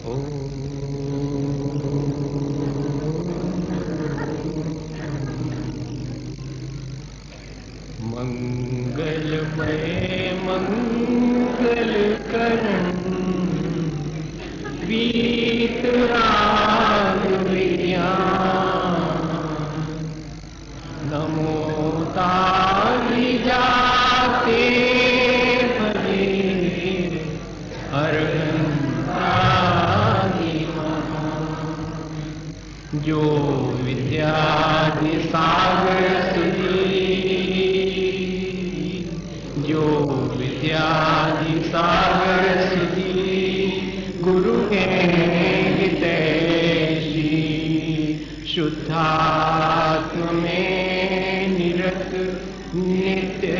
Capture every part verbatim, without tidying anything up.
मंगलमय मंगल करण वीतराग नमो तारि जाते भजे अरहंतादि जो विद्यादि सागर सुधी जो विद्यादि सागर सुधी गुरु के हितैषी शुद्धात्म में निरत नित्य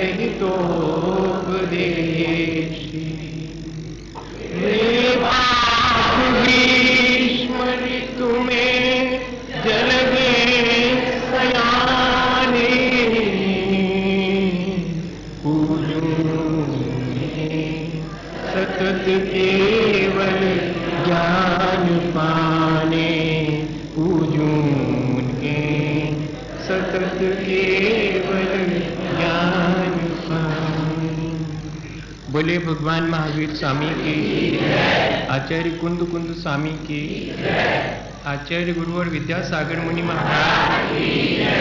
हितोपदेशी वे पाप ग्रीष्म ऋतु में जलगे सयाने सतत केवल ज्ञान पाने पूजूं के सतत केवल ज्ञान पाने। बोले भगवान महावीर स्वामी की, आचार्य कुंद कुंद स्वामी की, आचार्य गुरु और विद्यासागर मुनि महाराज की।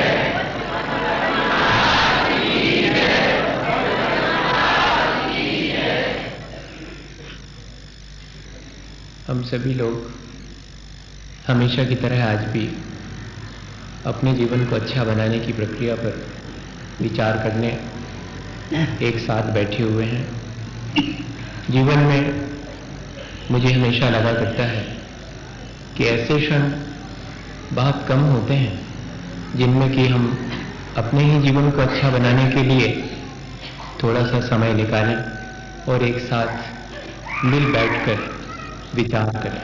हम सभी लोग हमेशा की तरह आज भी अपने जीवन को अच्छा बनाने की प्रक्रिया पर विचार करने एक साथ बैठे हुए हैं। जीवन में मुझे हमेशा लगा करता है कि ऐसे क्षण बहुत कम होते हैं जिनमें कि हम अपने ही जीवन को अच्छा बनाने के लिए थोड़ा सा समय निकालें और एक साथ मिल बैठकर विचार करें।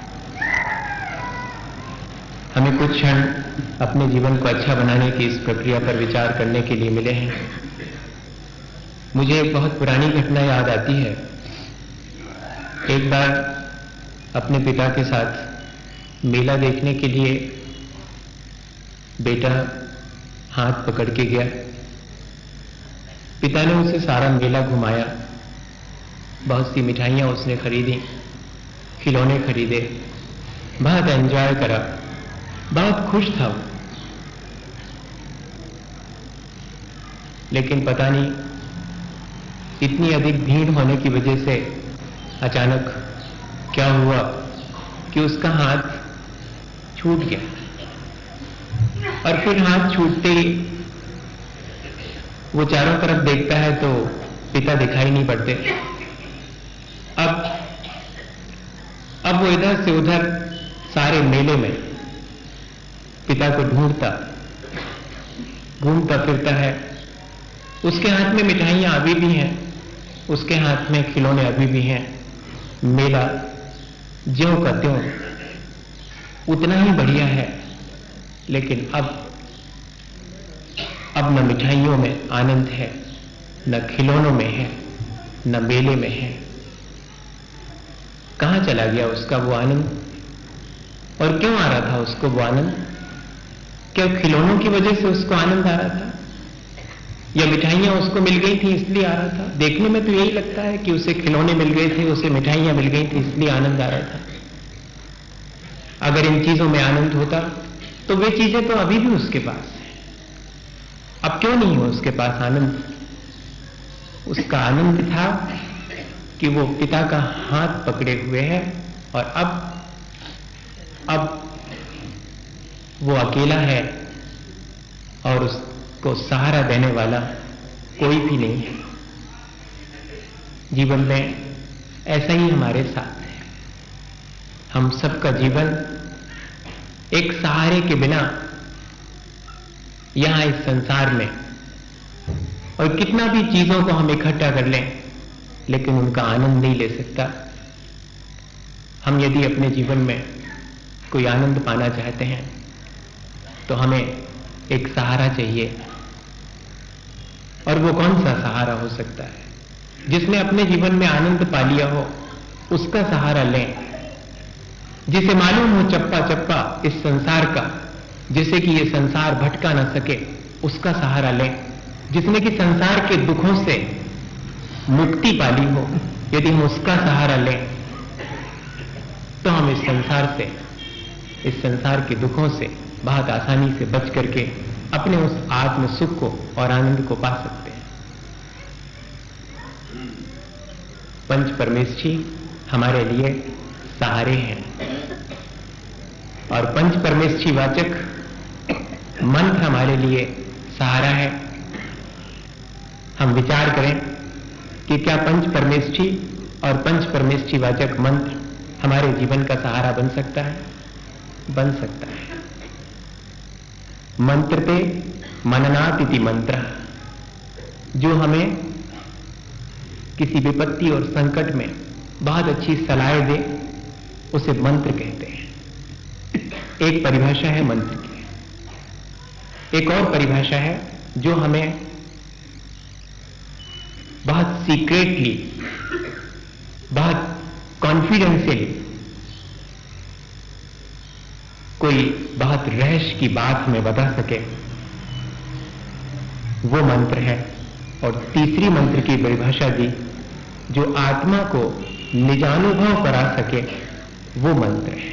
हमें कुछ क्षण अपने जीवन को अच्छा बनाने की इस प्रक्रिया पर विचार करने के लिए मिले हैं। मुझे एक बहुत पुरानी घटना याद आती है। एक बार अपने पिता के साथ मेला देखने के लिए बेटा हाथ पकड़ के गया। पिता ने उसे सारा मेला घुमाया, बहुत सी मिठाइयां उसने खरीदी, खिलौने खरीदे, बहुत एंजॉय करा, बहुत खुश था वो। लेकिन पता नहीं इतनी अधिक भीड़ होने की वजह से अचानक क्या हुआ कि उसका हाथ छूट गया। और फिर हाथ छूटते ही वो चारों तरफ देखता है तो पिता दिखाई नहीं पड़ते। अब अब वो इधर से उधर सारे मेले में पिता को ढूंढता, घूमता फिरता है। उसके हाथ में मिठाइयां अभी भी हैं, उसके हाथ में खिलौने अभी भी हैं। मेला ज्यों का त्यों उतना ही बढ़िया है, लेकिन अब अब न मिठाइयों में आनंद है, न खिलौनों में है, न मेले में है। कहां चला गया उसका वो आनंद? और क्यों आ रहा था उसको वो आनंद? क्या खिलौनों की वजह से उसको आनंद आ रहा था, या मिठाइयां उसको मिल गई थी इसलिए आ रहा था? देखने में तो यही लगता है कि उसे खिलौने मिल गए थे, उसे मिठाइयां मिल गई थी इसलिए आनंद आ रहा था। अगर इन चीजों में आनंद होता तो वे चीजें तो अभी भी उसके पास है। अब क्यों नहीं हो उसके पास आनंद? उसका आनंद था कि वो पिता का हाथ पकड़े हुए है और अब अब वो अकेला है और उसको सहारा देने वाला कोई भी नहीं है। जीवन में ऐसा ही हमारे साथ है। हम सबका जीवन एक सहारे के बिना यहां इस संसार में, और कितना भी चीजों को हम इकट्ठा कर लें, लेकिन उनका आनंद नहीं ले सकता। हम यदि अपने जीवन में कोई आनंद पाना चाहते हैं तो हमें एक सहारा चाहिए। और वो कौन सा सहारा हो सकता है? जिसने अपने जीवन में आनंद पा लिया हो उसका सहारा लें। जिसे मालूम हो चप्पा चप्पा इस संसार का, जिसे कि ये संसार भटका न सके, उसका सहारा लें। जिसने कि संसार के दुखों से मुक्ति पाली हो, यदि हम उसका सहारा लें तो हम इस संसार से, इस संसार के दुखों से बहुत आसानी से बच करके अपने उस आत्म सुख को और आनंद को पा सकते हैं। पंच परमेष्ठी हमारे लिए सहारे हैं और पंच परमेष्ठी वाचक मंत्र हमारे लिए सहारा है। हम विचार करें कि क्या पंच परमेष्ठी और पंच परमेष्ठी वाचक मंत्र हमारे जीवन का सहारा बन सकता है? बन सकता है। मंत्र पे मननात इति मंत्र, जो हमें किसी विपत्ति और संकट में बहुत अच्छी सलाह दे, उसे मंत्र कहते हैं। एक परिभाषा है मंत्र की। एक और परिभाषा है जो हमें बहुत सीक्रेटली, बहुत कॉन्फिडेंशियली कोई बहुत रहस्य की बात हमें बता सके, वो मंत्र है। और तीसरी मंत्र की परिभाषा दी, जो आत्मा को निजानुभव करा सके, वो मंत्र है।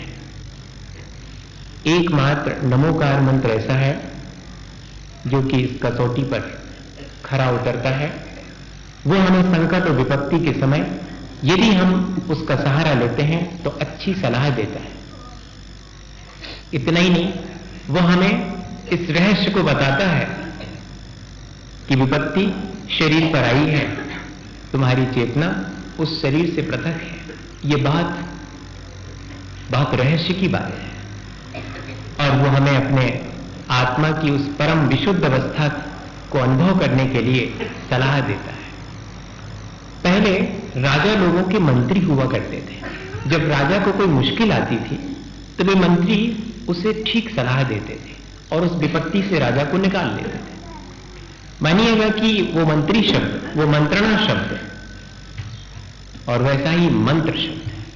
एकमात्र नमोकार मंत्र ऐसा है जो कि इस कसौटी पर खरा उतरता है। वो हमें संकट और विपत्ति के समय यदि हम उसका सहारा लेते हैं तो अच्छी सलाह देता है। इतना ही नहीं, वो हमें इस रहस्य को बताता है कि विपत्ति शरीर पर आई है, तुम्हारी चेतना उस शरीर से पृथक है। ये बात बहुत रहस्य की बात है और वो हमें अपने आत्मा की उस परम विशुद्ध अवस्था को अनुभव करने के लिए सलाह देता है। पहले राजा लोगों के मंत्री हुआ करते थे। जब राजा को कोई मुश्किल आती थी तो वे मंत्री उसे ठीक सलाह देते थे और उस विपत्ति से राजा को निकाल लेते थे। मानिएगा कि वो मंत्री शब्द, वो मंत्रणा शब्द है और वैसा ही मंत्र शब्द है।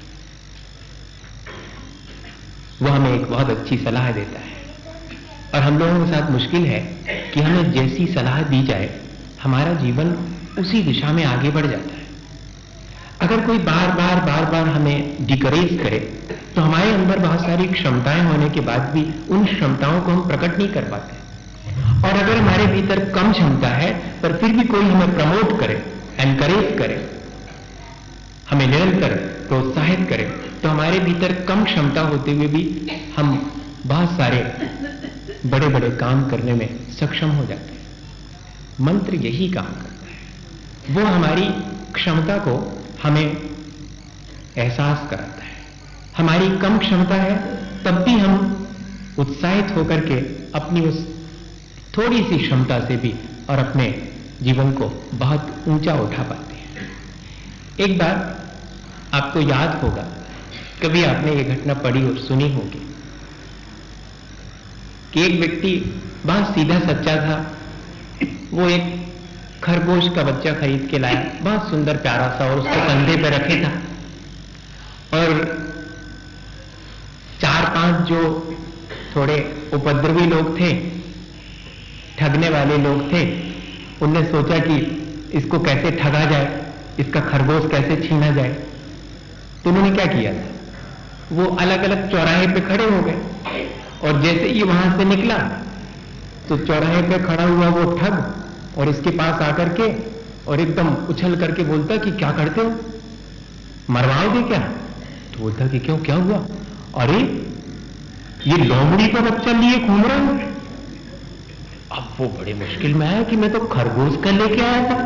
वो हमें एक बहुत अच्छी सलाह देता है और हम लोगों के साथ मुश्किल है कि हमें जैसी सलाह दी जाए हमारा जीवन उसी दिशा में आगे बढ़ जाता है। अगर कोई बार बार बार बार हमें डिकरेज करे तो हमारे अंदर बहुत सारी क्षमताएं होने के बाद भी उन क्षमताओं को हम प्रकट नहीं कर पाते। और अगर हमारे भीतर कम क्षमता है पर फिर भी कोई हमें प्रमोट करे, एनकरेज करे, हमें निरंतर प्रोत्साहित करे, तो हमारे भीतर कम क्षमता होते हुए भी हम बहुत सारे बड़े बड़े काम करने में सक्षम हो जाते हैं। मंत्र यही काम करता है। वो हमारी क्षमता को हमें एहसास कराता है। हमारी कम क्षमता है तब भी हम उत्साहित होकर के अपनी उस थोड़ी सी क्षमता से भी और अपने जीवन को बहुत ऊंचा उठा पाते हैं। एक बार आपको याद होगा, कभी आपने ये घटना पढ़ी और सुनी होगी कि एक व्यक्ति बहुत सीधा सच्चा था। वो एक खरगोश का बच्चा खरीद के लाया, बहुत सुंदर प्यारा सा, और उसको कंधे पे रखे था। और चार पांच जो थोड़े उपद्रवी लोग थे, ठगने वाले लोग थे, उनने सोचा कि इसको कैसे ठगा जाए, इसका खरगोश कैसे छीना जाए। तो उन्होंने क्या किया, वो अलग अलग चौराहे पे खड़े हो गए और जैसे ही वहां से निकला तो चौराहे पे खड़ा हुआ वो ठग और इसके पास आकर के और एकदम उछल करके बोलता कि क्या करते हो, मरवाओगे क्या? तो बोलता कि क्यों, क्या हुआ? अरे ये लोमड़ी का बच्चा लिए घूम रहा हूं। अब वो बड़ी मुश्किल में आया कि मैं तो खरगोश का लेके आया था।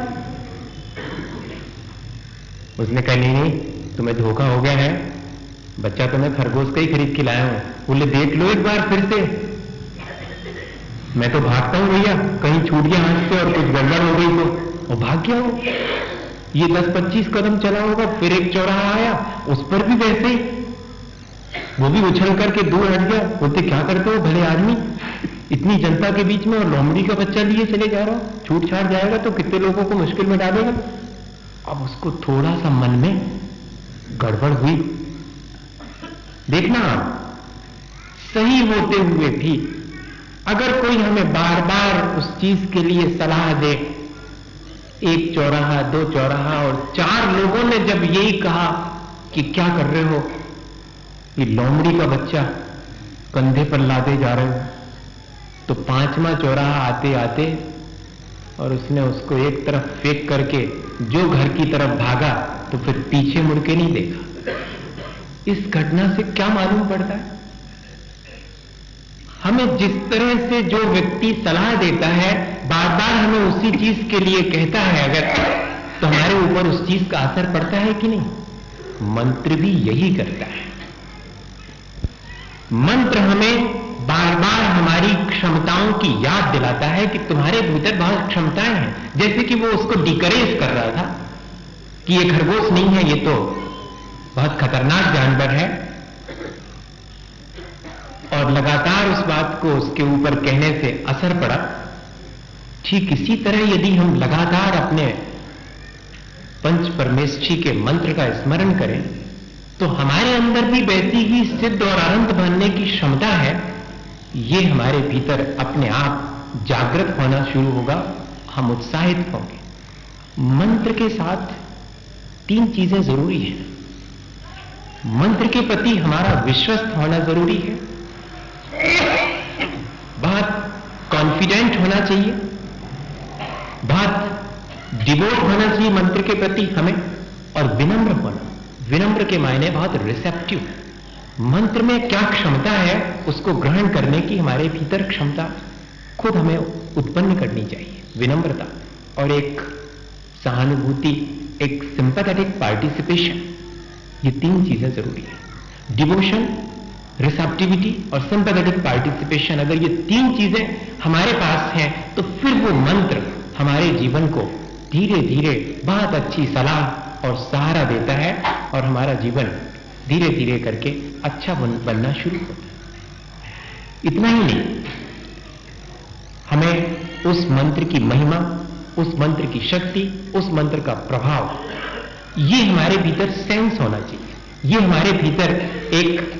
उसने कहा नहीं नहीं, तुम्हें धोखा हो गया है, बच्चा तो मैं खरगोश का ही खरीद के लाया हूं। बोले देख लो एक बार फिर से, मैं तो भागता हूं भैया, कहीं छूट गया हाथ से और कुछ गड़बड़ हो गई तो, और भाग गया हो। ये दस पच्चीस कदम चला होगा, फिर एक चौराहा आया, उस पर भी वैसे ही, वो भी उछल करके दूर हट गया। बोलते क्या करते हो भले आदमी, इतनी जनता के बीच में और लोमड़ी का बच्चा लिए चले जा रहा हो, छूट छाट जाएगा तो कितने लोगों को मुश्किल में डालेगा। अब उसको थोड़ा सा मन में गड़बड़ हुई देखना आप, सही होते हुए भी अगर कोई हमें बार बार उस चीज के लिए सलाह दे, एक चौराहा, दो चौराहा और चार लोगों ने जब यही कहा कि क्या कर रहे हो, ये लोमड़ी का बच्चा कंधे पर लादे जा रहे हो, तो पांचवा चौराहा आते आते और उसने उसको एक तरफ फेंक करके जो घर की तरफ भागा तो फिर पीछे मुड़ के नहीं देखा। इस घटना से क्या मालूम पड़ता है? हमें जिस तरह से जो व्यक्ति सलाह देता है, बार बार हमें उसी चीज के लिए कहता है अगर, तो हमारे ऊपर उस चीज का असर पड़ता है कि नहीं? मंत्र भी यही करता है। मंत्र हमें बार बार हमारी क्षमताओं की याद दिलाता है कि तुम्हारे भीतर बहुत क्षमताएं हैं। जैसे कि वो उसको डिकरेज कर रहा था कि ये खरगोश नहीं है, ये तो बहुत खतरनाक जानवर है, और लगातार उस बात को उसके ऊपर कहने से असर पड़ा। ठीक इसी तरह यदि हम लगातार अपने पंच परमेष्ठी के मंत्र का स्मरण करें तो हमारे अंदर भी वैसी ही सिद्ध और अनंत बनने की क्षमता है। ये हमारे भीतर अपने आप जागृत होना शुरू होगा, हम उत्साहित होंगे। मंत्र के साथ तीन चीजें जरूरी हैं। मंत्र के प्रति हमारा विश्वस्त होना जरूरी है, बहुत कॉन्फिडेंट होना चाहिए, बहुत डिवोट होना चाहिए मंत्र के प्रति हमें, और विनम्र होना। विनम्र के मायने बहुत रिसेप्टिव। मंत्र में क्या क्षमता है उसको ग्रहण करने की हमारे भीतर क्षमता खुद हमें उत्पन्न करनी चाहिए। विनम्रता और एक सहानुभूति, एक सिंपैथेटिक पार्टिसिपेशन, ये तीन चीजें जरूरी है। डिवोशन, रिसेप्टिविटी और सिंपैथेटिक पार्टिसिपेशन, अगर ये तीन चीजें हमारे पास हैं तो फिर वो मंत्र हमारे जीवन को धीरे धीरे बहुत अच्छी सलाह और सहारा देता है और हमारा जीवन धीरे धीरे करके अच्छा बन, बनना शुरू होता है। इतना ही नहीं, हमें उस मंत्र की महिमा, उस मंत्र की शक्ति, उस मंत्र का प्रभाव, ये हमारे भीतर सेंस होना चाहिए। ये हमारे भीतर एक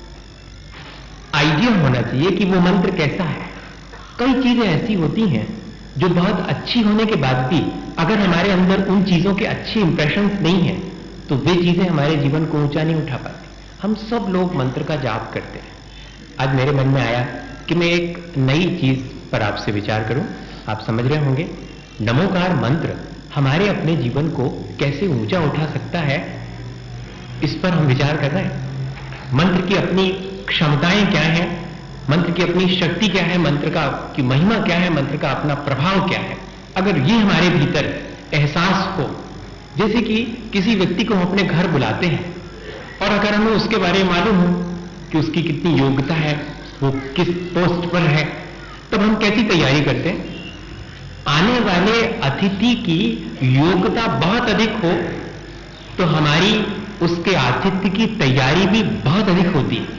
आइडिया होना चाहिए कि वो मंत्र कैसा है। कई चीजें ऐसी होती हैं जो बहुत अच्छी होने के बाद भी अगर हमारे अंदर उन चीजों के अच्छे इंप्रेशंस नहीं है तो वे चीजें हमारे जीवन को ऊंचा नहीं उठा पाती। हम सब लोग मंत्र का जाप करते हैं। आज मेरे मन में आया कि मैं एक नई चीज पर आपसे विचार करूं। आप समझ रहे होंगे, नमोकार मंत्र हमारे अपने जीवन को कैसे ऊंचा उठा सकता है, इस पर हम विचार कर रहे हैं। मंत्र की अपनी क्षमताएं क्या हैं, मंत्र की अपनी शक्ति क्या है, मंत्र का की महिमा क्या है, मंत्र का अपना प्रभाव क्या है। अगर ये हमारे भीतर एहसास हो, जैसे कि किसी व्यक्ति को हम अपने घर बुलाते हैं और अगर हमें उसके बारे में मालूम हो कि उसकी कितनी योग्यता है, वो किस पोस्ट पर है, तब हम कैसी तैयारी करते हैं? आने वाले अतिथि की योग्यता बहुत अधिक हो तो हमारी उसके आतिथ्य की तैयारी भी बहुत अधिक होती है।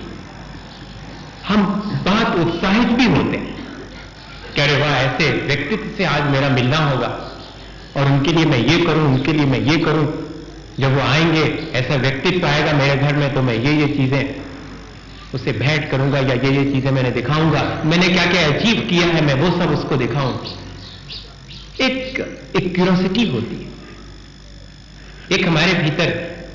हम बहुत उत्साहित भी होते हैं कि अरे वाह, ऐसे व्यक्तित्व से आज मेरा मिलना होगा और उनके लिए मैं ये करूं, उनके लिए मैं ये करूं। जब वो आएंगे, ऐसा व्यक्तित्व आएगा मेरे घर में तो मैं ये ये चीजें उसे भेंट करूंगा या ये ये चीजें मैंने दिखाऊंगा, मैंने क्या क्या अचीव किया है मैं वो सब उसको दिखाऊंगा। एक एक क्यूरोसिटी होती है, एक हमारे भीतर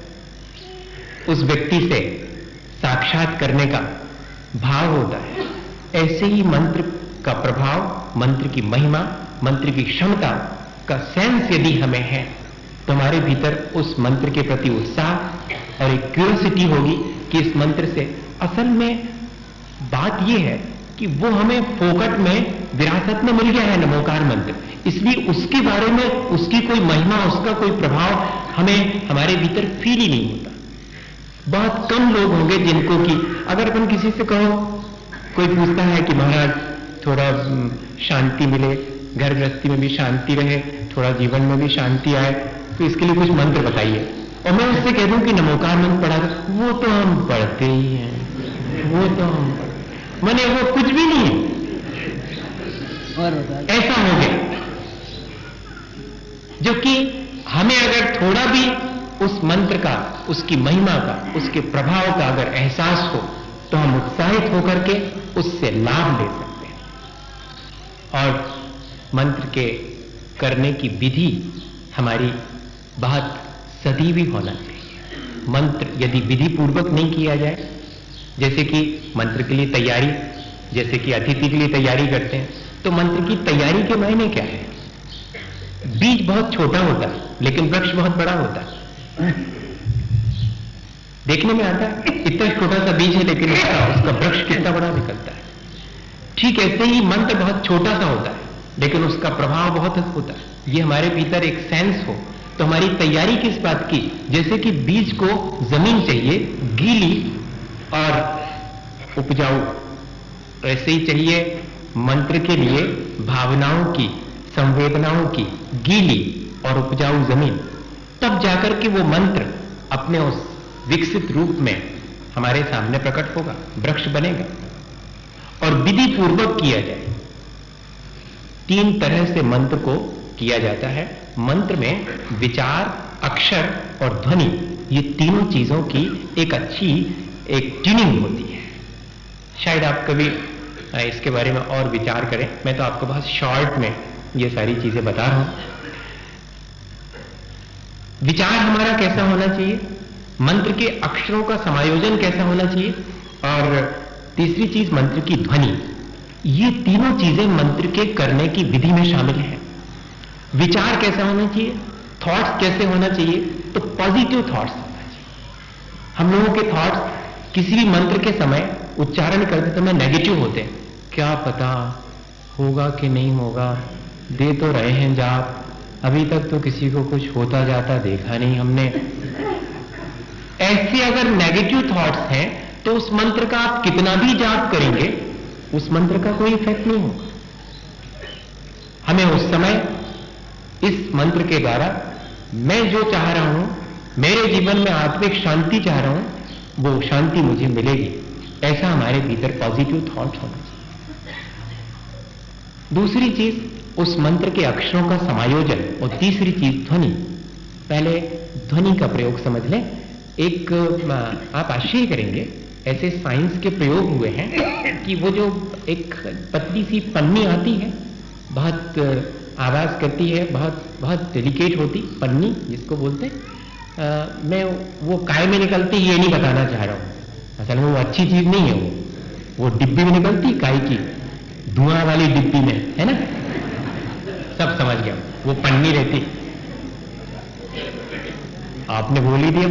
उस व्यक्ति से साक्षात करने का भाव होता है। ऐसे ही मंत्र का प्रभाव, मंत्र की महिमा, मंत्र की क्षमता का सेंस यदि हमें है तो हमारे भीतर उस मंत्र के प्रति उत्साह और एक क्यूरियोसिटी होगी कि इस मंत्र से असल में बात यह है कि वो हमें फोकट में विरासत में मिल गया है नमोकार मंत्र, इसलिए उसके बारे में उसकी कोई महिमा, उसका कोई प्रभाव हमें हमारे भीतर फील ही नहीं होता। बहुत कम लोग होंगे जिनको कि अगर तुम किसी से कहो, कोई पूछता है कि महाराज थोड़ा शांति मिले, घर गृहस्थी में भी शांति रहे, थोड़ा जीवन में भी शांति आए, तो इसके लिए कुछ मंत्र बताइए, और मैं उससे कह दूं कि नमोकार मंत्र पढ़ा दो, वो तो हम पढ़ते ही हैं, वो तो हम माने वो कुछ भी नहीं है, ऐसा हो गया। जो कि हमें अगर थोड़ा भी उस मंत्र का, उसकी महिमा का, उसके प्रभाव का अगर एहसास हो तो हम उत्साहित होकर के उससे लाभ ले सकते हैं। और मंत्र के करने की विधि हमारी बहुत सटीक होना चाहिए। मंत्र यदि विधि पूर्वक नहीं किया जाए, जैसे कि मंत्र के लिए तैयारी, जैसे कि अतिथि के लिए तैयारी करते हैं, तो मंत्र की तैयारी के मायने क्या है? बीज बहुत छोटा होता है लेकिन वृक्ष बहुत बड़ा होता है। देखने में आता है इतना छोटा सा बीज है लेकिन उसका उसका वृक्ष कितना बड़ा निकलता है। ठीक ऐसे ही मंत्र बहुत छोटा सा होता है लेकिन उसका प्रभाव बहुत होता है। ये हमारे भीतर एक सेंस हो तो हमारी तैयारी किस बात की? जैसे कि बीज को जमीन चाहिए गीली और उपजाऊ, ऐसे ही चाहिए मंत्र के लिए भावनाओं की, संवेदनाओं की गीली और उपजाऊ जमीन। तब जाकर के वो मंत्र अपने उस विकसित रूप में हमारे सामने प्रकट होगा, वृक्ष बनेगा। और विधि पूर्वक किया जाए। तीन तरह से मंत्र को किया जाता है। मंत्र में विचार, अक्षर और ध्वनि, ये तीनों चीजों की एक अच्छी एक ट्यूनिंग होती है। शायद आप कभी इसके बारे में और विचार करें, मैं तो आपको बहुत शॉर्ट में ये सारी चीजें बता रहा हूं। विचार हमारा कैसा होना चाहिए, मंत्र के अक्षरों का समायोजन कैसा होना चाहिए, और तीसरी चीज मंत्र की ध्वनि। ये तीनों चीजें मंत्र के करने की विधि में शामिल हैं। विचार कैसा होना चाहिए, थॉट्स कैसे होना चाहिए, तो पॉजिटिव थॉट्स होना चाहिए। हम लोगों के थॉट्स किसी भी मंत्र के समय उच्चारण करते समय नेगेटिव होते हैं। क्या पता होगा कि नहीं होगा, दे तो रहे हैं जाप, अभी तक तो किसी को कुछ होता जाता देखा नहीं हमने। ऐसे अगर नेगेटिव थॉट्स हैं तो उस मंत्र का आप कितना भी जाप करेंगे उस मंत्र का कोई इफेक्ट नहीं होगा। हमें उस समय इस मंत्र के द्वारा मैं जो चाह रहा हूं, मेरे जीवन में आत्मिक शांति चाह रहा हूं, वो शांति मुझे मिलेगी, ऐसा हमारे भीतर पॉजिटिव थॉट होना चाहिए। दूसरी चीज उस मंत्र के अक्षरों का समायोजन, और तीसरी चीज ध्वनि। पहले ध्वनि का प्रयोग समझ लें। एक आप आश्चर्य करेंगे, ऐसे साइंस के प्रयोग हुए हैं कि वो जो एक पतली सी पन्नी आती है, बहुत आवाज करती है, बहुत बहुत डेलिकेट होती पन्नी जिसको बोलते हैं, आ, मैं वो काय में निकलती ये नहीं बताना चाह रहा हूं। असल में वो अच्छी चीज नहीं है, वो वो डिब्बी में निकलती काय की, धुआं वाली डिब्बी में, है ना, सब समझ गया। वो पन्नी रहती, आपने बोल ही दिया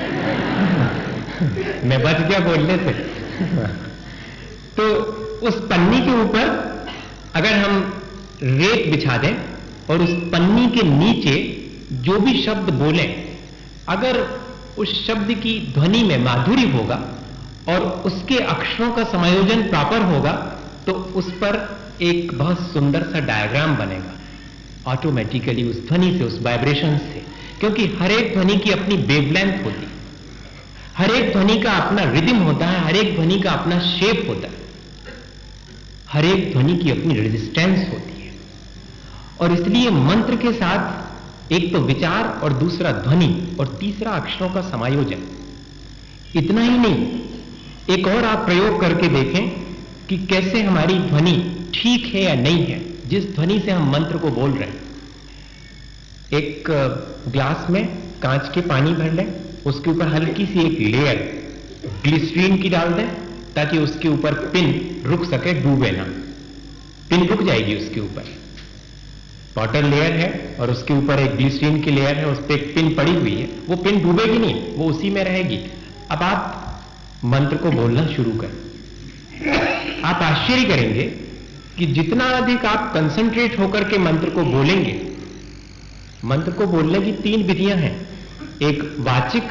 मैं बच गया बोलने से। तो उस पन्नी के ऊपर अगर हम रेत बिछा दें और उस पन्नी के नीचे जो भी शब्द बोलें, अगर उस शब्द की ध्वनि में माधुर्य होगा और उसके अक्षरों का समायोजन प्रॉपर होगा तो उस पर एक बहुत सुंदर सा डायग्राम बनेगा ऑटोमेटिकली, उस ध्वनि से, उस वाइब्रेशन से। क्योंकि हर एक ध्वनि की अपनी वेवलेंथ होती है, हर एक ध्वनि का अपना रिदम होता है, हर एक ध्वनि का अपना शेप होता है, हर एक ध्वनि की अपनी रेजिस्टेंस होती है। और इसलिए मंत्र के साथ एक तो विचार और दूसरा ध्वनि और तीसरा अक्षरों का समायोजन। इतना ही नहीं, एक और आप प्रयोग करके देखें कि कैसे हमारी ध्वनि ठीक है या नहीं है जिस ध्वनि से हम मंत्र को बोल रहे हैं। एक ग्लास में कांच के पानी भर लें, उसके ऊपर हल्की सी एक लेयर ग्लिसरीन की डाल दें ताकि उसके ऊपर पिन रुक सके, डूबे ना। पिन रुक जाएगी उसके ऊपर, वाटर लेयर है और उसके ऊपर एक ग्लिसरीन की लेयर है, उस पर एक पिन पड़ी हुई है, वो पिन डूबेगी नहीं, वो उसी में रहेगी। अब आप मंत्र को बोलना शुरू करें, आप आश्चर्य करेंगे कि जितना अधिक आप कंसंट्रेट होकर के मंत्र को बोलेंगे। मंत्र को बोलने की तीन विधियां हैं। एक वाचिक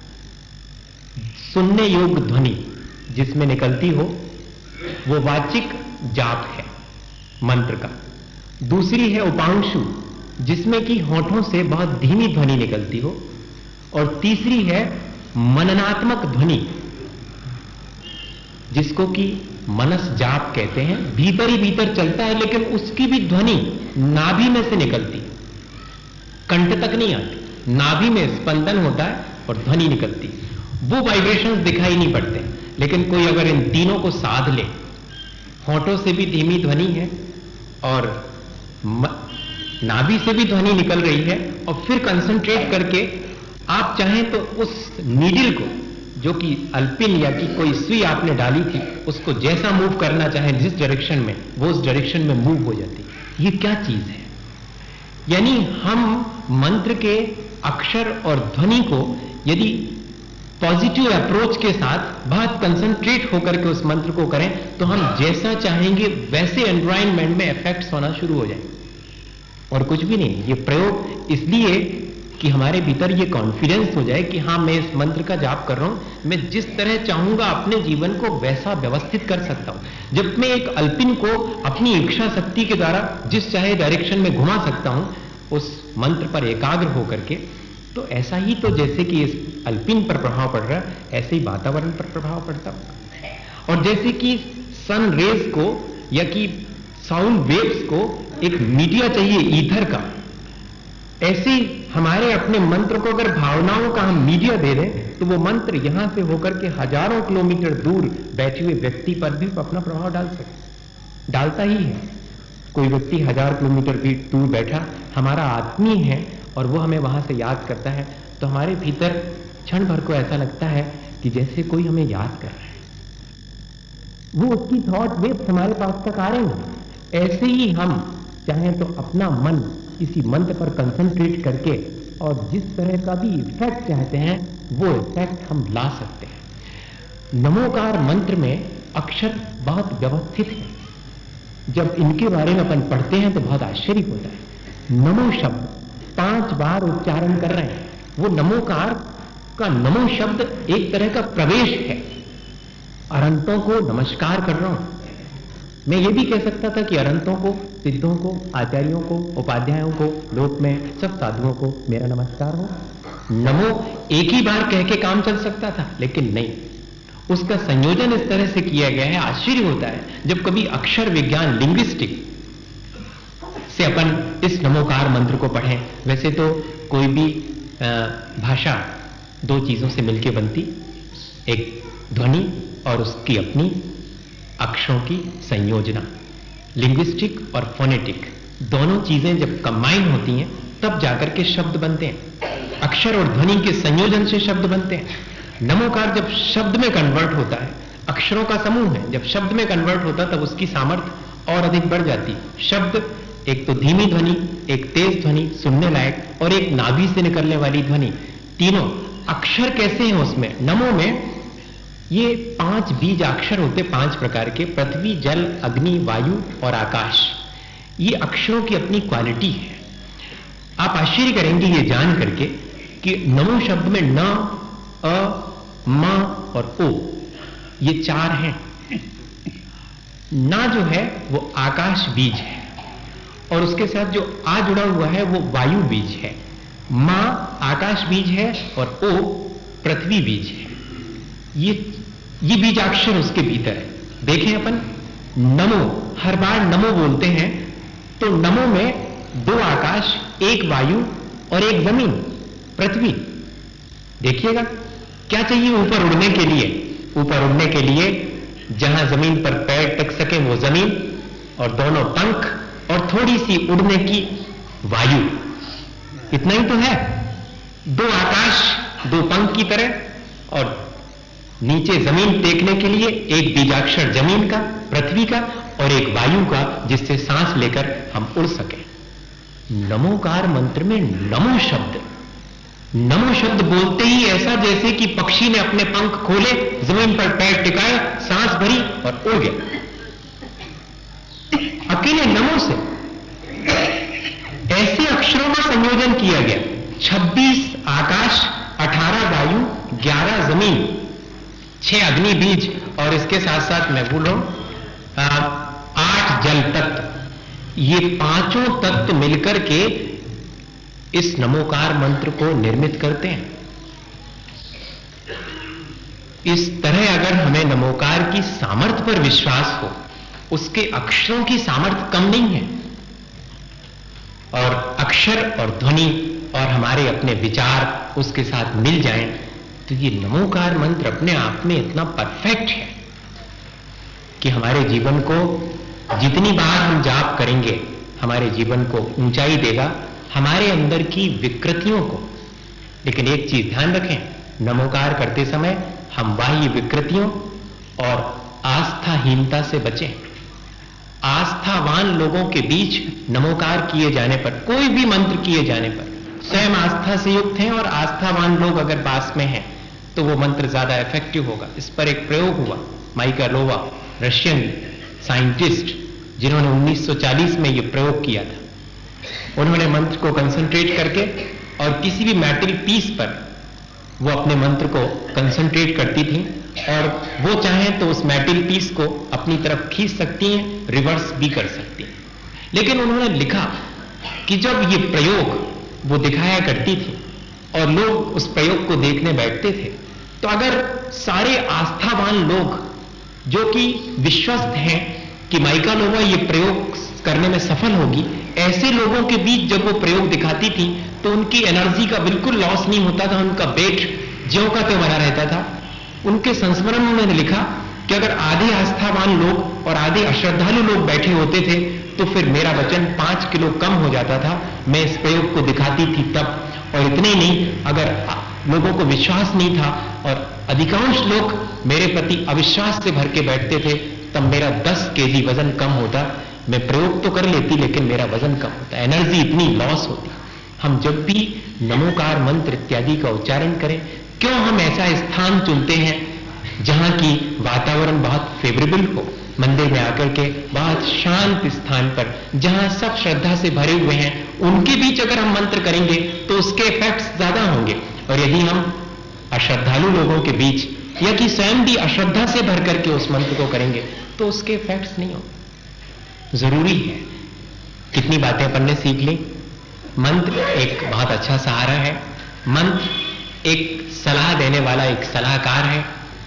सुनने योग्य ध्वनि जिसमें निकलती हो, वो वाचिक जाप है मंत्र का। दूसरी है उपांशु जिसमें कि होठों से बहुत धीमी ध्वनि निकलती हो, और तीसरी है मननात्मक ध्वनि जिसको कि मनस जाप कहते हैं। भीतर ही भीतर चलता है लेकिन उसकी भी ध्वनि नाभि में से निकलती है, कंठ तक नहीं आती। नाभि में स्पंदन होता है और ध्वनि निकलती है। वो वाइब्रेशंस दिखाई नहीं पड़ते, लेकिन कोई अगर इन तीनों को साध ले, होठों से भी धीमी ध्वनि है और नाभि से भी ध्वनि निकल रही है, और फिर कंसंट्रेट करके आप चाहें तो उस नीडल को, जो कि अल्पिन या कि कोई सुई आपने डाली थी, उसको जैसा मूव करना चाहे जिस डायरेक्शन में, वो उस डायरेक्शन में मूव हो जाती है। ये क्या चीज है? यानी हम मंत्र के अक्षर और ध्वनि को यदि पॉजिटिव अप्रोच के साथ बहुत कंसंट्रेट होकर के उस मंत्र को करें, तो हम जैसा चाहेंगे वैसे एनवायरनमेंट में इफेक्ट्स होना शुरू हो जाएंगे। और कुछ भी नहीं, ये प्रयोग इसलिए कि हमारे भीतर ये कॉन्फिडेंस हो जाए कि हाँ, मैं इस मंत्र का जाप कर रहा हूं, मैं जिस तरह चाहूंगा अपने जीवन को वैसा व्यवस्थित कर सकता हूं। जब मैं एक अल्पिन को अपनी इच्छा शक्ति के द्वारा जिस चाहे डायरेक्शन में घुमा सकता हूं उस मंत्र पर एकाग्र होकर के, तो ऐसा ही तो जैसे कि इस अल्पिन पर प्रभाव पड़ रहा है, ऐसे ही वातावरण पर प्रभाव पड़ता होगा। और जैसे कि सन रेज को या कि साउंड वेव्स को एक मीडिया चाहिए ईथर का, ऐसे हमारे अपने मंत्र को अगर भावनाओं का हम मीडिया दे दें, तो वो मंत्र यहां से होकर के हजारों किलोमीटर दूर बैठे हुए व्यक्ति पर भी अपना प्रभाव डाल सके, डालता ही है। कोई व्यक्ति हजार किलोमीटर भी दूर बैठा हमारा आत्मीय है और वो हमें वहां से याद करता है, तो हमारे भीतर क्षण भर को ऐसा लगता है कि जैसे कोई हमें याद कर रहा है। वो उसकी थॉट वेव्स हमारे पास तक आ रहे हैं। ऐसे ही हम चाहें तो अपना मन किसी मंत्र पर कंसंट्रेट करके और जिस तरह का भी इफेक्ट चाहते हैं वो इफेक्ट हम ला सकते हैं। नमोकार मंत्र में अक्षर बहुत व्यवस्थित है। जब इनके बारे में अपन पढ़ते हैं तो बहुत आश्चर्य होता है। नमो शब्द पांच बार उच्चारण कर रहे हैं। वो नमोकार का नमो शब्द एक तरह का प्रवेश है। अरंतों को नमस्कार कर रहा हूं। मैं ये भी कह सकता था कि अरंतों को, सिद्धों को, आचार्यों को, उपाध्यायों को, लोक में सब साधुओं को मेरा नमस्कार हो। नमो एक ही बार कह के काम चल सकता था, लेकिन नहीं, उसका संयोजन इस तरह से किया गया है। आश्चर्य होता है जब कभी अक्षर विज्ञान लिंग्विस्टिक से अपन इस नमोकार मंत्र को पढ़ें। वैसे तो कोई भी भाषा दो चीजों से मिलकर बनती, एक ध्वनि और उसकी अपनी अक्षरों की संयोजना। लिंग्विस्टिक और फोनेटिक दोनों चीजें जब कंबाइन होती हैं तब जाकर के शब्द बनते हैं। अक्षर और ध्वनि के संयोजन से शब्द बनते हैं। नमोकार जब शब्द में कन्वर्ट होता है, अक्षरों का समूह है, जब शब्द में कन्वर्ट होता तब उसकी सामर्थ्य और अधिक बढ़ जाती। शब्द एक तो धीमी ध्वनि, एक तेज ध्वनि सुनने लायक, और एक नाभि से निकलने वाली ध्वनि। तीनों अक्षर कैसे हैं उसमें? नमो में ये पांच बीज अक्षर होते, पांच प्रकार के, पृथ्वी, जल, अग्नि, वायु और आकाश। ये अक्षरों की अपनी क्वालिटी है। आप आश्चर्य करेंगे ये जान करके कि नमो शब्द में न, अ, म और ओ ये चार हैं। ना जो है वो आकाश बीज है और उसके साथ जो आ जुड़ा हुआ है वो वायु बीज है। मां आकाश बीज है और ओ पृथ्वी बीज है। ये ये बीजाक्षर उसके भीतर है। देखें अपन नमो, हर बार नमो बोलते हैं तो नमो में दो आकाश, एक वायु और एक जमीन पृथ्वी। देखिएगा क्या चाहिए ऊपर उड़ने के लिए? ऊपर उड़ने के लिए जहां जमीन पर पैर टिक सके वो जमीन, और दोनों पंख, और थोड़ी सी उड़ने की वायु। इतना ही तो है। दो आकाश, दो पंख की तरह, और नीचे जमीन टेकने के लिए एक बीजाक्षर जमीन का, पृथ्वी का, और एक वायु का, जिससे सांस लेकर हम उड़ सके। नमोकार मंत्र में नमो शब्द, नमो शब्द बोलते ही ऐसा जैसे कि पक्षी ने अपने पंख खोले, जमीन पर पैर टिकाए, सांस भरी और उड़ गया। अकेले नमो से ऐसे अक्षरों का संयोजन किया गया। छब्बीस आकाश, अठारह वायु, ग्यारह जमीन, छह अग्नि बीज, और इसके साथ साथ मैं बोल रहा हूं आठ जल तत्व। ये पांचों तत्व मिलकर के इस नमोकार मंत्र को निर्मित करते हैं। इस तरह अगर हमें नमोकार की सामर्थ्य पर विश्वास हो, उसके अक्षरों की सामर्थ्य कम नहीं है, और अक्षर और ध्वनि और हमारे अपने विचार उसके साथ मिल जाएं, तो ये नमोकार मंत्र अपने आप में इतना परफेक्ट है कि हमारे जीवन को जितनी बार हम जाप करेंगे हमारे जीवन को ऊंचाई देगा, हमारे अंदर की विकृतियों को। लेकिन एक चीज ध्यान रखें, नमोकार करते समय हम बाह्य विकृतियों और आस्थाहीनता से बचें। आस्थावान लोगों के बीच नमोकार किए जाने पर, कोई भी मंत्र किए जाने पर, स्वयं आस्था से युक्त हैं और आस्थावान लोग अगर पास में हैं तो वो मंत्र ज्यादा इफेक्टिव होगा। इस पर एक प्रयोग हुआ, माइकालोवा रशियन साइंटिस्ट जिन्होंने उन्नीस सौ चालीस में ये प्रयोग किया था। उन्होंने मंत्र को कंसंट्रेट करके और किसी भी मेटल पीस पर वो अपने मंत्र को कंसंट्रेट करती थी और वो चाहें तो उस मेटल पीस को अपनी तरफ खींच सकती हैं, रिवर्स भी कर सकती हैं। लेकिन उन्होंने लिखा कि जब ये प्रयोग वो दिखाया करती थी और लोग उस प्रयोग को देखने बैठते थे, तो अगर सारे आस्थावान लोग जो कि विश्वस्त हैं कि माइकालोवा ये प्रयोग करने में सफल होगी, ऐसे लोगों के बीच जब वो प्रयोग दिखाती थी तो उनकी एनर्जी का बिल्कुल लॉस नहीं होता था, उनका वेट ज्यों का त्यों बना रहता था। उनके संस्मरण में उन्होंने लिखा कि अगर आधे आस्थावान लोग और आधे अश्रद्धालु लोग बैठे होते थे तो फिर मेरा वजन पांच किलो कम हो जाता था, मैं इस प्रयोग को दिखाती थी तब। और इतने ही नहीं, अगर लोगों को विश्वास नहीं था और अधिकांश लोग मेरे प्रति अविश्वास से भर के बैठते थे, तब मेरा दस केजी वजन कम होता। मैं प्रयोग तो कर लेती लेकिन मेरा वजन कम होता, एनर्जी इतनी लॉस होती। हम जब भी नमोकार मंत्र इत्यादि का उच्चारण करें, क्यों हम ऐसा स्थान चुनते हैं जहां की वातावरण बहुत फेवरेबल हो, मंदिर में आकर के बहुत शांत स्थान पर जहां सब श्रद्धा से भरे हुए हैं, उनके बीच अगर हम मंत्र करेंगे तो उसके इफेक्ट्स ज्यादा होंगे। और यदि हम अश्रद्धालु लोगों के बीच या कि स्वयं भी अश्रद्धा से भर करके उस मंत्र को करेंगे तो उसके इफेक्ट्स नहीं होंगे। जरूरी है, कितनी बातें अपन ने सीख ली। मंत्र एक बहुत अच्छा सहारा है, मंत्र एक सलाह देने वाला एक सलाहकार है।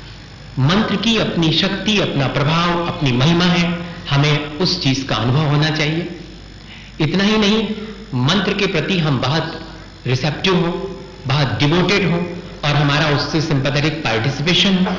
मंत्र की अपनी शक्ति, अपना प्रभाव, अपनी महिमा है, हमें उस चीज का अनुभव होना चाहिए। इतना ही नहीं, मंत्र के प्रति हम बहुत रिसेप्टिव हो, बहुत डिवोटेड हो और हमारा उससे सिंपैथेटिक पार्टिसिपेशन हो।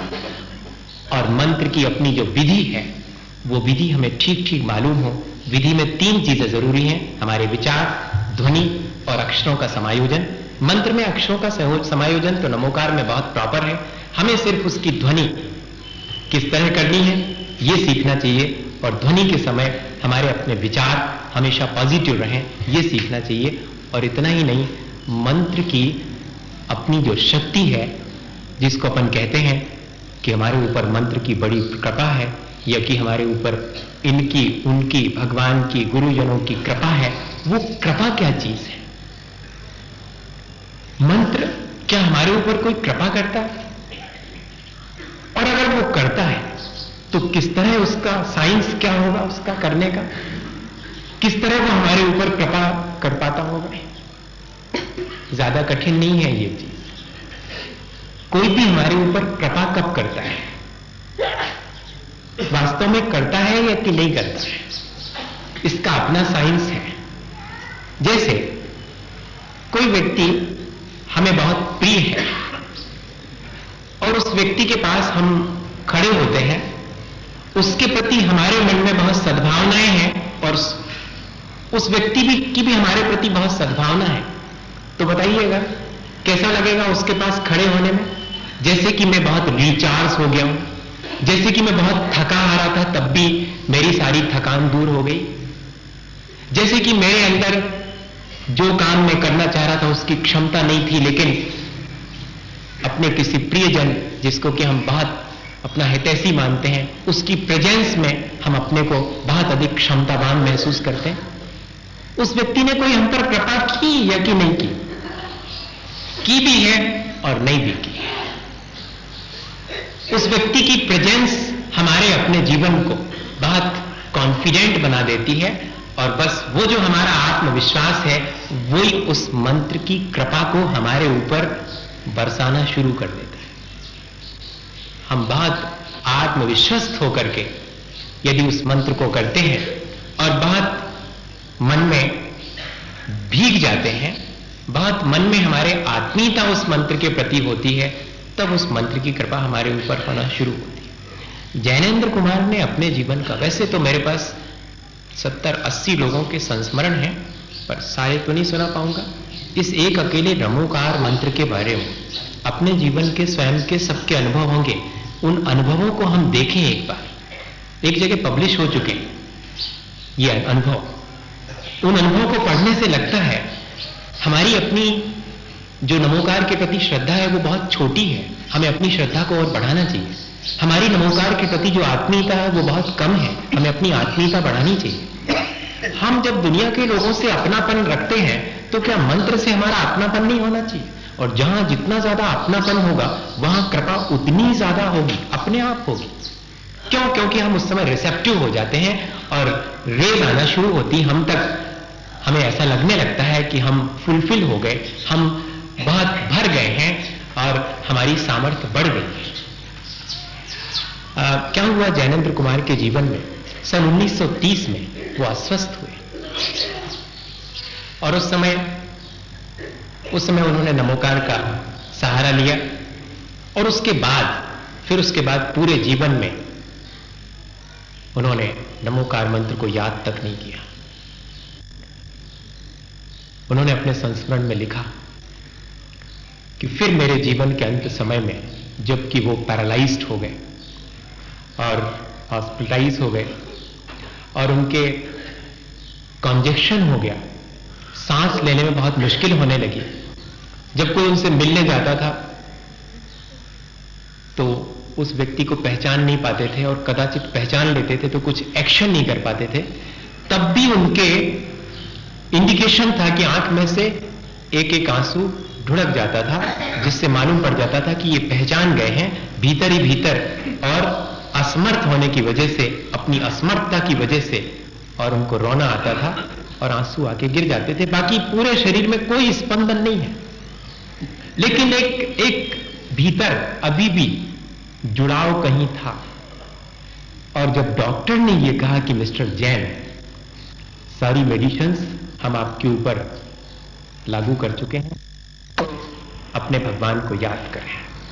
और मंत्र की अपनी जो विधि है वो विधि हमें ठीक ठीक मालूम हो। विधि में तीन चीजें जरूरी हैं, हमारे विचार, ध्वनि और अक्षरों का समायोजन। मंत्र में अक्षरों का समायोजन तो नमोकार में बहुत प्रॉपर है, हमें सिर्फ उसकी ध्वनि किस तरह करनी है ये सीखना चाहिए। और ध्वनि के समय हमारे अपने विचार हमेशा पॉजिटिव रहें ये सीखना चाहिए। और इतना ही नहीं, मंत्र की अपनी जो शक्ति है, जिसको अपन कहते हैं कि हमारे ऊपर मंत्र की बड़ी कृपा है या कि हमारे ऊपर इनकी, उनकी, भगवान की, गुरुजनों की कृपा है, वो कृपा क्या चीज है? मंत्र क्या हमारे ऊपर कोई कृपा करता है? और अगर वो करता है तो किस तरह उसका साइंस क्या होगा उसका करने का? किस तरह वो हमारे ऊपर कृपा कर पाता होगा? ज्यादा कठिन नहीं है ये चीज। कोई भी हमारे ऊपर कृपा कब करता है, वास्तव में करता है या कि नहीं करता है, इसका अपना साइंस है। जैसे कोई व्यक्ति हमें बहुत प्रिय है और उस व्यक्ति के पास हम खड़े होते हैं, उसके प्रति हमारे मन में बहुत सद्भावनाएं हैं और उस व्यक्ति भी की भी हमारे प्रति बहुत सद्भावना है, तो बताइएगा कैसा लगेगा उसके पास खड़े होने में? जैसे कि मैं बहुत रिचार्ज हो गया हूं, जैसे कि मैं बहुत थका आ रहा था तब भी मेरी सारी थकान दूर हो गई, जैसे कि मेरे अंदर जो काम मैं करना चाह रहा था उसकी क्षमता नहीं थी, लेकिन अपने किसी प्रियजन जिसको कि हम बहुत अपना हितैषी मानते हैं, उसकी प्रेजेंस में हम अपने को बहुत अधिक क्षमतावान महसूस करते हैं। उस व्यक्ति ने कोई हम पर कृपा की या कि नहीं की? की भी है और नहीं भी की है। उस व्यक्ति की प्रेजेंस हमारे अपने जीवन को बहुत कॉन्फिडेंट बना देती है और बस वो जो हमारा आत्मविश्वास है वही उस मंत्र की कृपा को हमारे ऊपर बरसाना शुरू कर देता है। हम बहुत आत्मविश्वस्त होकर के यदि उस मंत्र को करते हैं और बहुत मन में भीग जाते हैं बहुत मन में हमारे आत्मीयता उस मंत्र के प्रति होती है, तब उस मंत्र की कृपा हमारे ऊपर होना शुरू होती है। जैनेन्द्र कुमार ने अपने जीवन का, वैसे तो मेरे पास सत्तर अस्सी लोगों के संस्मरण हैं, पर सारे तो नहीं सुना पाऊंगा। इस एक अकेले नमोकार मंत्र के बारे में अपने जीवन के स्वयं के सबके अनुभव होंगे। उन अनुभवों को हम देखें एक बार, एक जगह पब्लिश हो चुके हैं ये अनुभव। उन अनुभवों को पढ़ने से लगता है हमारी अपनी जो नमोकार के प्रति श्रद्धा है वो बहुत छोटी है, हमें अपनी श्रद्धा को और बढ़ाना चाहिए। हमारी नमोकार के प्रति जो आत्मीयता है वो बहुत कम है, हमें अपनी आत्मीयता बढ़ानी चाहिए। हम जब दुनिया के लोगों से अपनापन रखते हैं तो क्या मंत्र से हमारा अपनापन नहीं होना चाहिए? और जहां जितना ज्यादा अपनापन होगा वहां कृपा उतनी ज्यादा होगी, अपने आप होगी। क्यों? क्योंकि हम उस समय रिसेप्टिव हो जाते हैं और रेज आना शुरू होती, हम तक हमें ऐसा लगने लगता है कि हम फुलफिल हो गए, हम बहुत भर गए हैं और हमारी सामर्थ्य बढ़ गई है। आ, क्या हुआ जैनेन्द्र कुमार के जीवन में? सन उन्नीस सौ तीस में वो अस्वस्थ हुए और उस समय उस समय उन्होंने नमोकार का सहारा लिया और उसके बाद फिर उसके बाद पूरे जीवन में उन्होंने नमोकार मंत्र को याद तक नहीं किया। उन्होंने अपने संस्मरण में लिखा कि फिर मेरे जीवन के अंत समय में, जबकि वो पैरालाइज्ड हो गए और हॉस्पिटलाइज हो गए और उनके कंजेक्शन हो गया, सांस लेने में बहुत मुश्किल होने लगी। जब कोई उनसे मिलने जाता था तो उस व्यक्ति को पहचान नहीं पाते थे और कदाचित पहचान लेते थे तो कुछ एक्शन नहीं कर पाते थे। तब भी उनके इंडिकेशन था कि आंख में से एक एक आंसू ढुढ़क जाता था, जिससे मालूम पड़ जाता था कि ये पहचान गए हैं भीतर ही भीतर, और असमर्थ होने की वजह से, अपनी असमर्थता की वजह से, और उनको रोना आता था और आंसू आके गिर जाते थे। बाकी पूरे शरीर में कोई स्पंदन नहीं है, लेकिन एक एक भीतर अभी भी जुड़ाव कहीं था। और जब डॉक्टर ने यह कहा कि मिस्टर जैन, सारी मेडिसिन्स हम आपके ऊपर लागू कर चुके हैं, अपने भगवान को याद करें।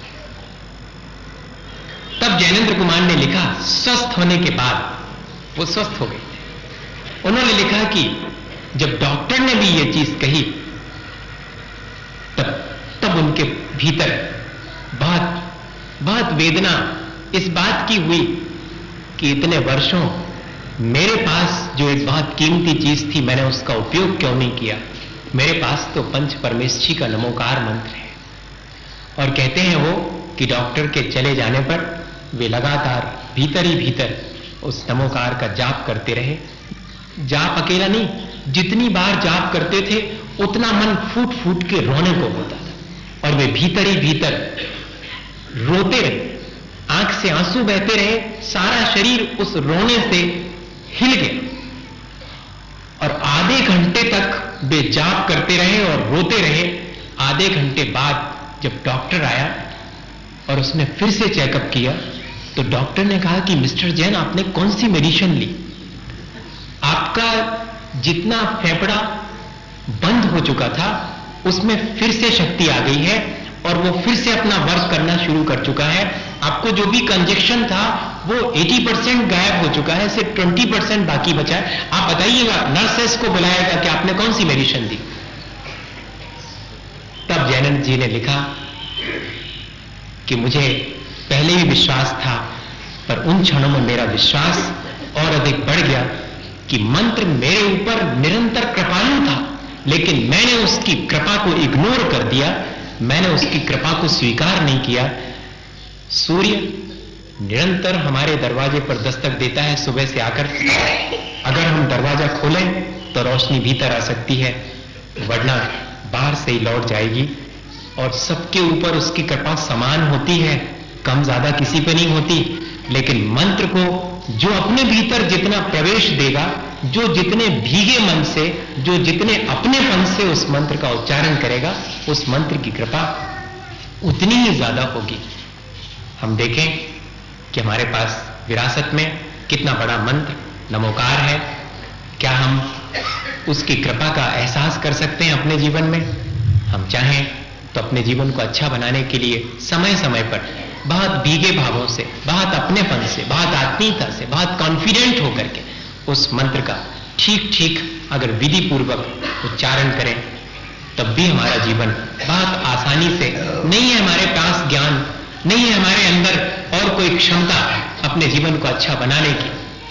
तब जैनेन्द्र कुमार ने लिखा, स्वस्थ होने के बाद, वो स्वस्थ हो गए, उन्होंने लिखा कि जब डॉक्टर ने भी ये चीज कही तब तब उनके भीतर बहुत बहुत वेदना इस बात की हुई कि इतने वर्षों मेरे पास जो एक बहुत कीमती चीज थी, मैंने उसका उपयोग क्यों नहीं किया। मेरे पास तो पंच परमेष्ठी का नमोकार मंत्र है। और कहते हैं वो कि डॉक्टर के चले जाने पर वे लगातार भीतर ही भीतर उस नमोकार का जाप करते रहे। जाप अकेला नहीं, जितनी बार जाप करते थे उतना मन फूट फूट के रोने को होता था और वे भीतर ही भीतर रोते रहे, आंख से आंसू बहते रहे, सारा शरीर उस रोने से हिल गया। और आधे घंटे तक वे जाप करते रहे और रोते रहे। आधे घंटे बाद जब डॉक्टर आया और उसने फिर से चेकअप किया तो डॉक्टर ने कहा कि मिस्टर जैन, आपने कौन सी मेडिसिन ली? आपका जितना फेफड़ा बंद हो चुका था उसमें फिर से शक्ति आ गई है और वो फिर से अपना वर्क करना शुरू कर चुका है। आपको जो भी कंजेक्शन था वो अस्सी परसेंट गायब हो चुका है, सिर्फ बीस परसेंट बाकी बचा है। आप बताइएगा, नर्सेस को बुलाएगा कि आपने कौन सी मेडिसिन दी? तब जैनेन्द्र जी ने लिखा कि मुझे पहले ही विश्वास था, पर उन क्षणों में मेरा विश्वास और अधिक बढ़ गया कि मंत्र मेरे ऊपर निरंतर कृपालु था, लेकिन मैंने उसकी कृपा को इग्नोर कर दिया, मैंने उसकी कृपा को स्वीकार नहीं किया। सूर्य निरंतर हमारे दरवाजे पर दस्तक देता है सुबह से आकर। अगर हम दरवाजा खोलें तो रोशनी भीतर आ सकती है, वरना बाहर से ही लौट जाएगी। और सबके ऊपर उसकी कृपा समान होती है, कम ज्यादा किसी पे नहीं होती। लेकिन मंत्र को जो अपने भीतर जितना प्रवेश देगा, जो जितने भीगे मन से, जो जितने अपनेपन से उस मंत्र का उच्चारण करेगा, उस मंत्र की कृपा उतनी ही ज्यादा होगी। हम देखें कि हमारे पास विरासत में कितना बड़ा मंत्र नमोकार है। क्या हम उसकी कृपा का एहसास कर सकते हैं अपने जीवन में? हम चाहें तो अपने जीवन को अच्छा बनाने के लिए समय समय पर बहुत भीगे भावों से, बहुत अपनेपन से, बहुत आत्मीयता से, बहुत कॉन्फिडेंट होकर के उस मंत्र का ठीक ठीक अगर विधि पूर्वक उच्चारण करें, तब भी हमारा जीवन बहुत आसानी से, नहीं है हमारे पास ज्ञान, नहीं है हमारे अंदर और कोई क्षमता अपने जीवन को अच्छा बनाने की,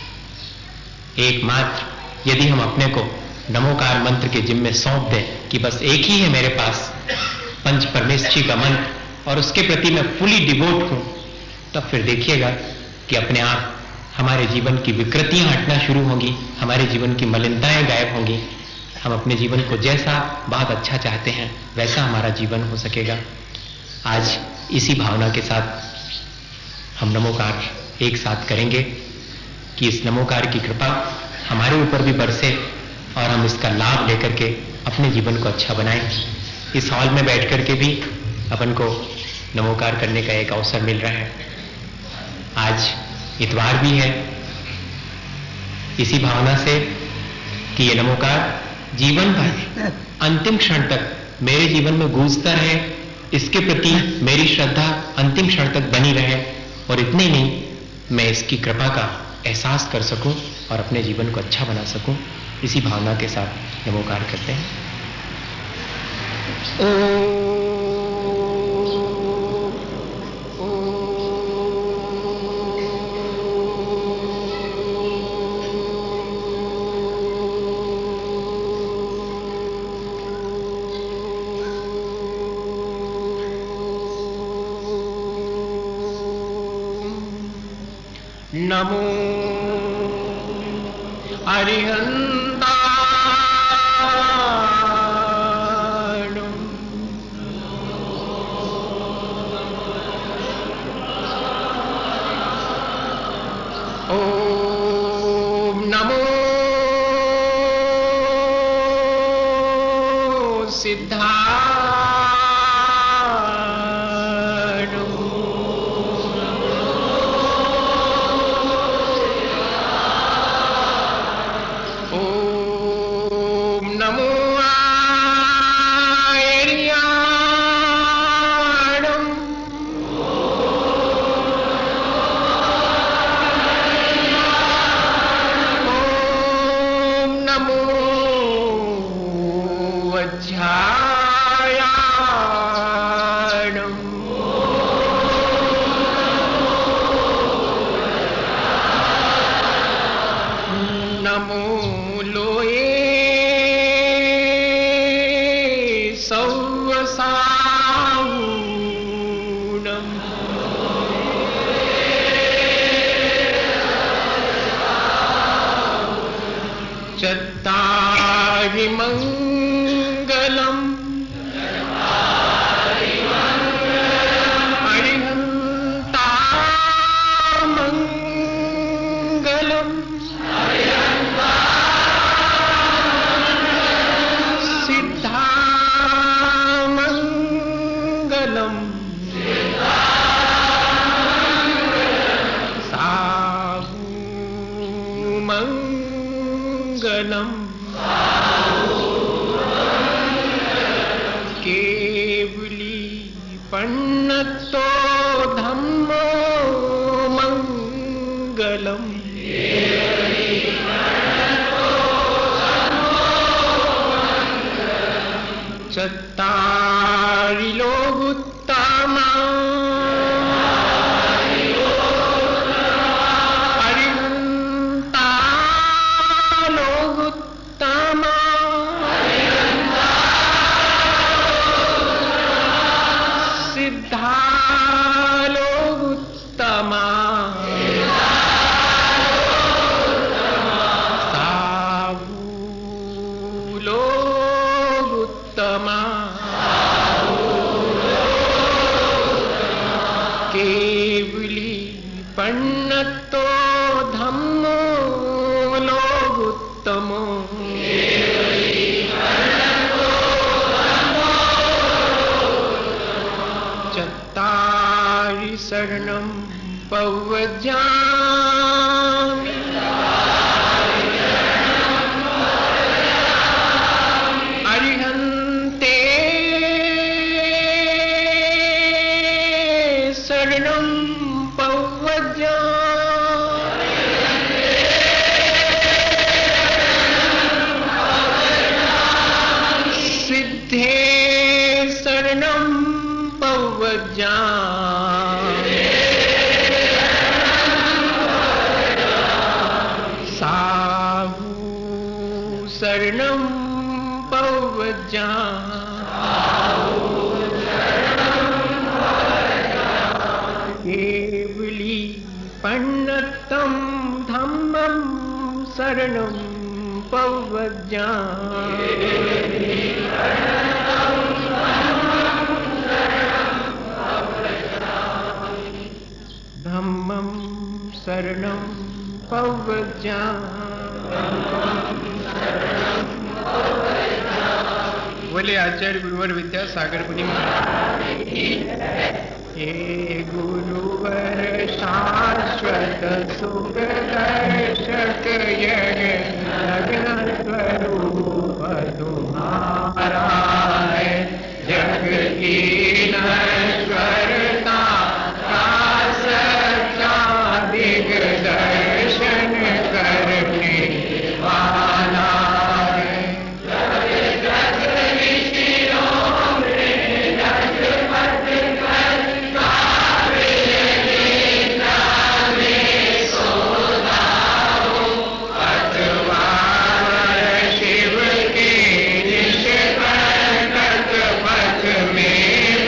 एकमात्र यदि हम अपने को नमोकार मंत्र के जिम्मे सौंप दें कि बस एक ही है मेरे पास पंच परमेश्वरी का मंत्र और उसके प्रति मैं फुली डिवोट हूं, तब फिर देखिएगा कि अपने आप हमारे जीवन की विकृतियां हटना शुरू होंगी, हमारे जीवन की मलिनताएं गायब होंगी, हम अपने जीवन को जैसा बहुत अच्छा चाहते हैं वैसा हमारा जीवन हो सकेगा। आज इसी भावना के साथ हम नमोकार एक साथ करेंगे कि इस नमोकार की कृपा हमारे ऊपर भी बरसे और हम इसका लाभ लेकर के अपने जीवन को अच्छा बनाएं। इस हॉल में बैठ करके भी अपन को नमोकार करने का एक अवसर मिल रहा है। आज इतवार भी है, इसी भावना से कि ये नमोकार जीवन भर अंतिम क्षण तक मेरे जीवन में गूंजता रहे, इसके प्रति मेरी श्रद्धा अंतिम क्षण तक बनी रहे और इतने नहीं, मैं इसकी कृपा का एहसास कर सकूं और अपने जीवन को अच्छा बना सकूं। इसी भावना के साथ नमोकार करते हैं। ओ नमो अरिहंताणं ओम नमो सिद्धाणं चत्तारि मंगलम अरिहंता मंगलम सिद्धा मंगलम साहु मंगलम केवली पन्नतो धम्मो मंगलम चत्तारि लोकुत्तमा अरिहंता लोकुत्तमा सिद्धा लोकुत्तमा साहु लोकुत्तमा केवली पन्नतो धम्मो लोकुत्तमो चत्तारि शरणं पवज्जामि अरिहन्ते शरणं पवज्जामि केवली पन्नतं धम्मं शरणं पवज्जामि धम्मं शरणं पवज्जामि। बोले आचार्य गुरुवर विद्यासागर मुनि महाराज। हे गुरुवर शाश्वत सुख दर्शक यज्ञ लग्न स्वरूप तुम्हारा है। जग की नश्वरता का सच्चा दिग्दर्शन करने वाला है। शिव के निष्कंटक पथ में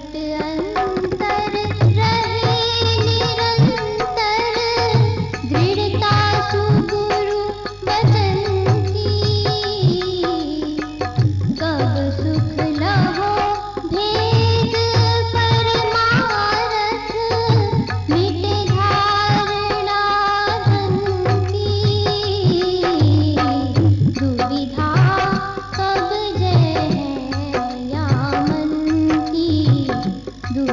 दुविधा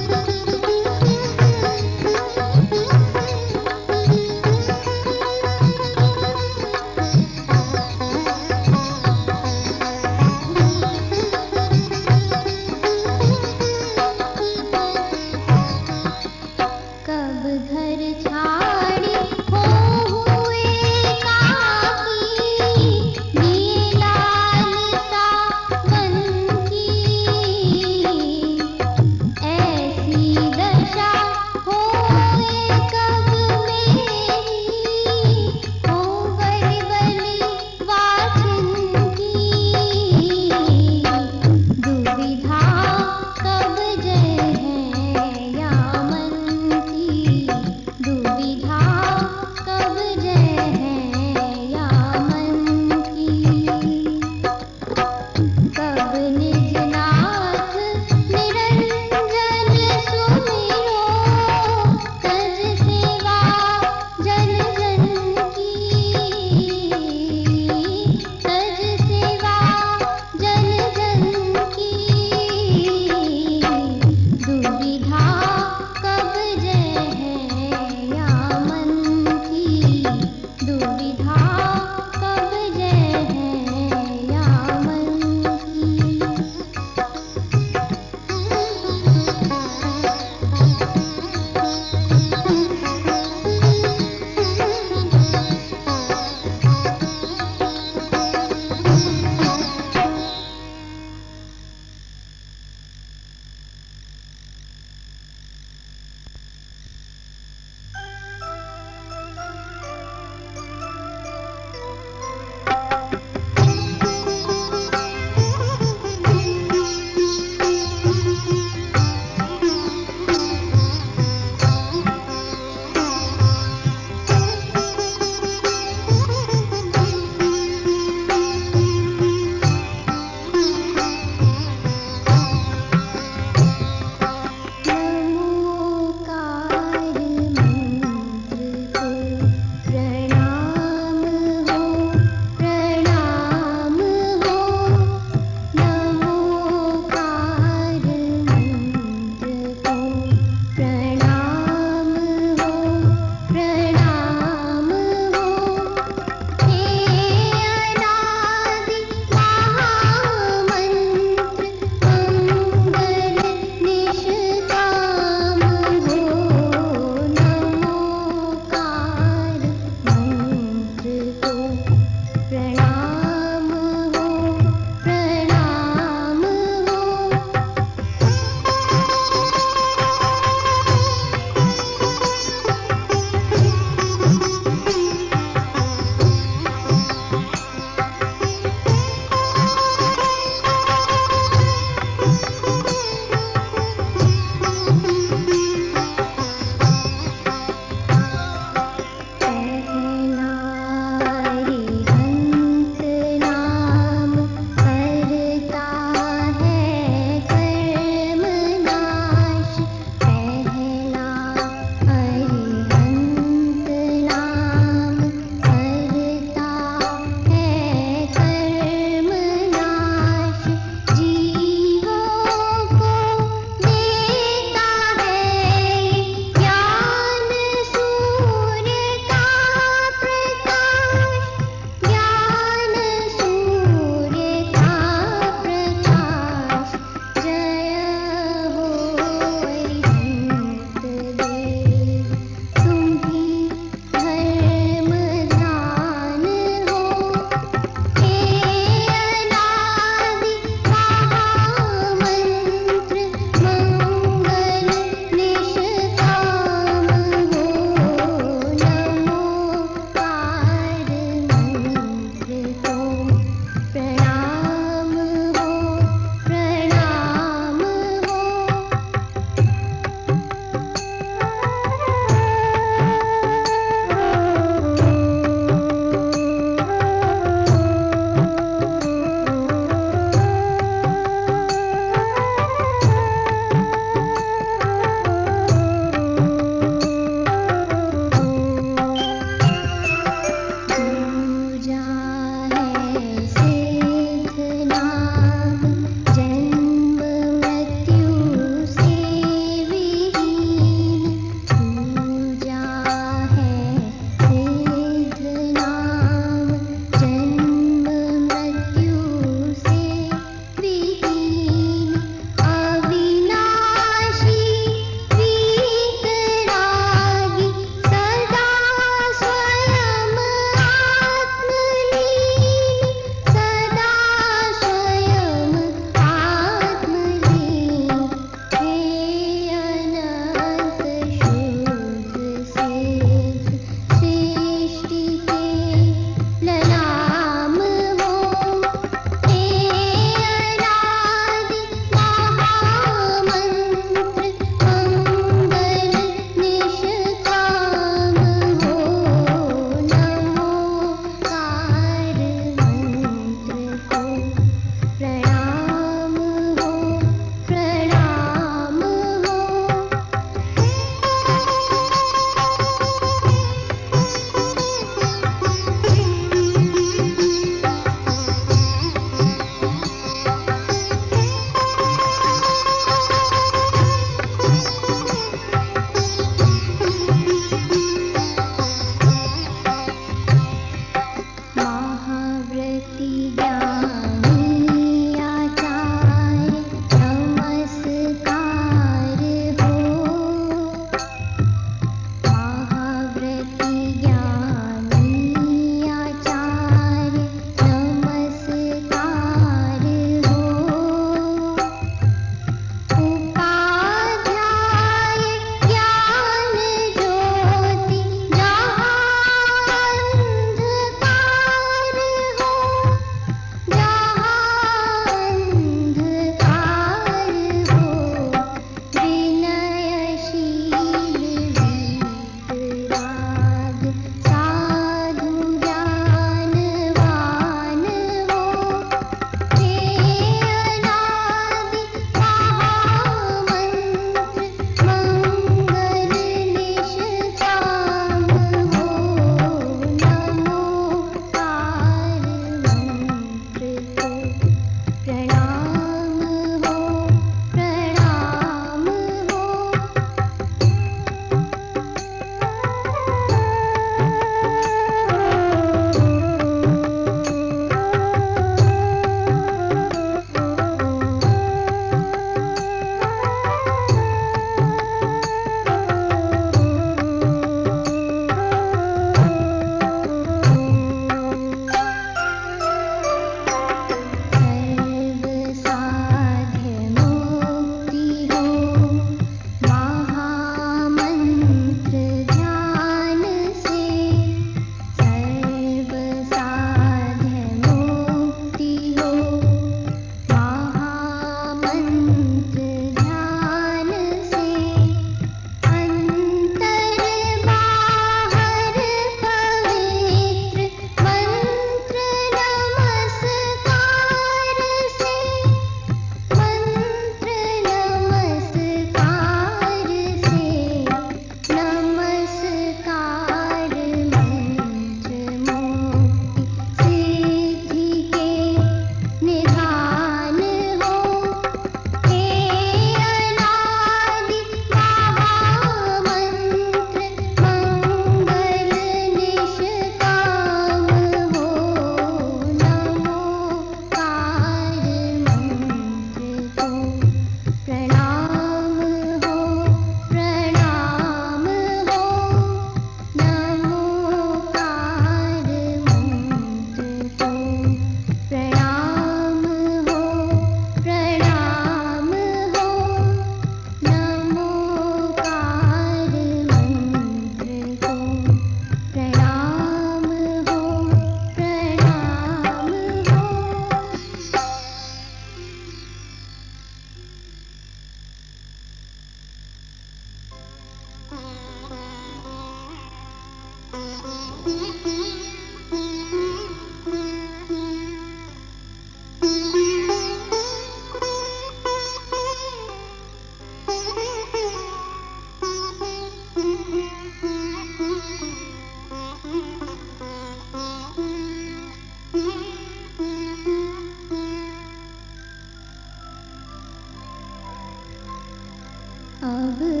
अब